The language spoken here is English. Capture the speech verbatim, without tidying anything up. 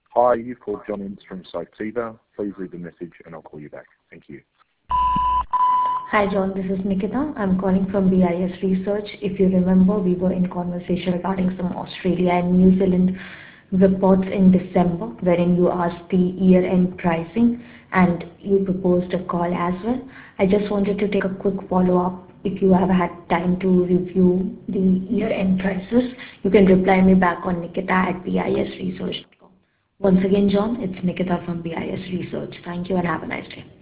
Hi, you've called John Ince from Cytiva. Please leave the message and I'll call you back. Thank you. Hi John, this is Nikita. I'm calling from B I S Research. If you remember, we were in conversation regarding some Australia and New Zealand reports in December, wherein you asked the year-end pricing and you proposed a call as well. I just wanted to take a quick follow-up. If you have had time to review the year-end prices, you can reply me back on nikita at bisresearch dot com. Once again, John, it's Nikita from B I S Research. Thank you and have a nice day.